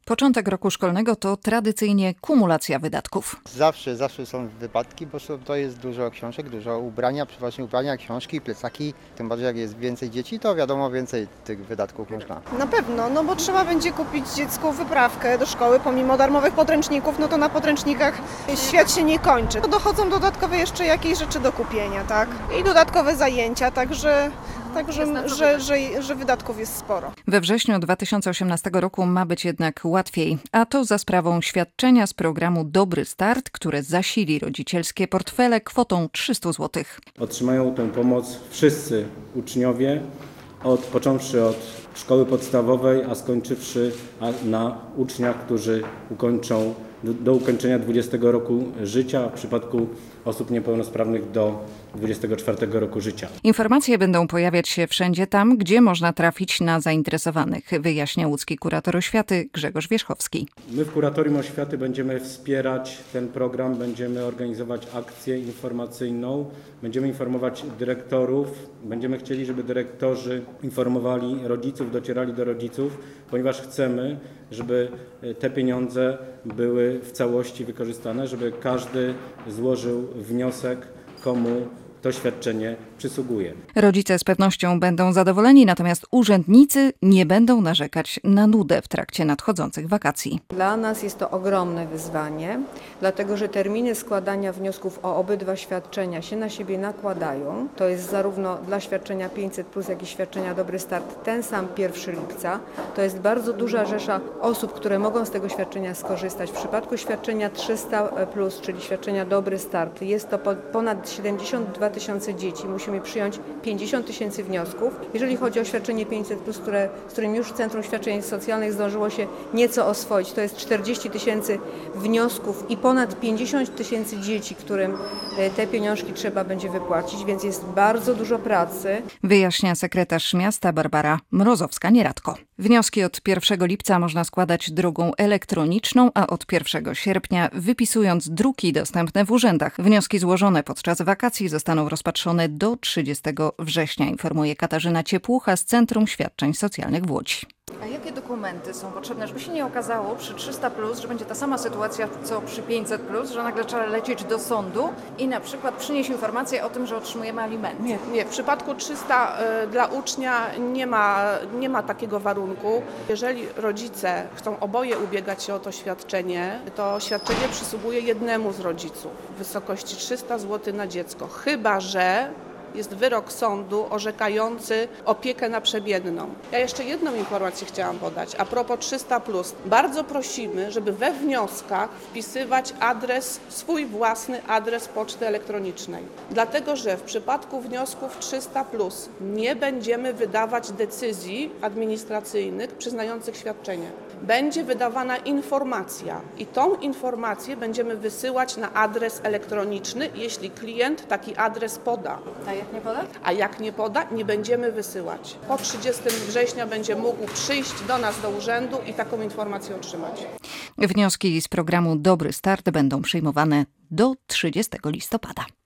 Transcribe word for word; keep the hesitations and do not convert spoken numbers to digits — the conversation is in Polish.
Początek roku szkolnego to tradycyjnie kumulacja wydatków. Zawsze, zawsze są wypadki, bo to jest dużo książek, dużo ubrania, przeważnie ubrania, książki, plecaki. Tym bardziej jak jest więcej dzieci, to wiadomo, więcej tych wydatków można. Na pewno, no bo trzeba będzie kupić dziecku wyprawkę do szkoły, pomimo darmowych podręczników, no to na podręcznikach świat się nie kończy. Dochodzą dodatkowe jeszcze jakieś rzeczy do kupienia, tak? I dodatkowe zajęcia, także... Także, że, że, że wydatków jest sporo. We wrześniu dwa tysiące osiemnastego roku ma być jednak łatwiej, a to za sprawą świadczenia z programu Dobry Start, które zasili rodzicielskie portfele kwotą trzysta złotych. Otrzymają tę pomoc wszyscy uczniowie, od, począwszy od szkoły podstawowej, a skończywszy na uczniach, którzy ukończą do ukończenia dwudziestego roku życia, w przypadku osób niepełnosprawnych do dwudziestego czwartego roku życia. Informacje będą pojawiać się wszędzie tam, gdzie można trafić na zainteresowanych, wyjaśnia łódzki kurator oświaty Grzegorz Wierzchowski. My w Kuratorium Oświaty będziemy wspierać ten program, będziemy organizować akcję informacyjną, będziemy informować dyrektorów, będziemy chcieli, żeby dyrektorzy informowali rodziców, docierali do rodziców, ponieważ chcemy, żeby te pieniądze były w całości wykorzystane, żeby każdy złożył wniosek, komu to świadczenie przysługuje. Rodzice z pewnością będą zadowoleni, natomiast urzędnicy nie będą narzekać na nudę w trakcie nadchodzących wakacji. Dla nas jest to ogromne wyzwanie, dlatego że terminy składania wniosków o obydwa świadczenia się na siebie nakładają. To jest zarówno dla świadczenia pięćset plus, jak i świadczenia Dobry Start ten sam pierwszego lipca. To jest bardzo duża rzesza osób, które mogą z tego świadczenia skorzystać. W przypadku świadczenia trzysta plus, czyli świadczenia Dobry Start, jest to ponad siedemdziesiąt dwa tysiące dzieci. Musimy przyjąć pięćdziesiąt tysięcy wniosków. Jeżeli chodzi o świadczenie pięćset plus, które, z którym już Centrum Świadczeń Socjalnych zdążyło się nieco oswoić, to jest czterdzieści tysięcy wniosków i ponad pięćdziesiąt tysięcy dzieci, którym te pieniążki trzeba będzie wypłacić, więc jest bardzo dużo pracy. Wyjaśnia sekretarz miasta Barbara Mrozowska-Nieradko. Wnioski od pierwszego lipca można składać drogą elektroniczną, a od pierwszego sierpnia wypisując druki dostępne w urzędach. Wnioski złożone podczas wakacji zostaną rozpatrzone do trzydziestego września, informuje Katarzyna Ciepłucha z Centrum Świadczeń Socjalnych w Łodzi. A jakie dokumenty są potrzebne, żeby się nie okazało przy trzysta plus, że będzie ta sama sytuacja co przy pięćset plus, że nagle trzeba lecieć do sądu i na przykład przynieść informację o tym, że otrzymujemy alimenty? Nie, nie. W przypadku trzysta y, dla ucznia nie ma, nie ma takiego warunku. Jeżeli rodzice chcą oboje ubiegać się o to świadczenie, to świadczenie przysługuje jednemu z rodziców w wysokości trzysta złotych na dziecko, chyba że jest wyrok sądu orzekający opiekę naprzemienną. Ja jeszcze jedną informację chciałam podać. A propos trzysta plus. Bardzo prosimy, żeby we wnioskach wpisywać adres, swój własny adres poczty elektronicznej. Dlatego, że w przypadku wniosków trzysta plus nie będziemy wydawać decyzji administracyjnych przyznających świadczenie. Będzie wydawana informacja i tą informację będziemy wysyłać na adres elektroniczny, jeśli klient taki adres poda. A jak nie poda? A jak nie poda, nie będziemy wysyłać. Po trzydziestego września będzie mógł przyjść do nas do urzędu i taką informację otrzymać. Wnioski z programu Dobry Start będą przyjmowane do trzydziestego listopada.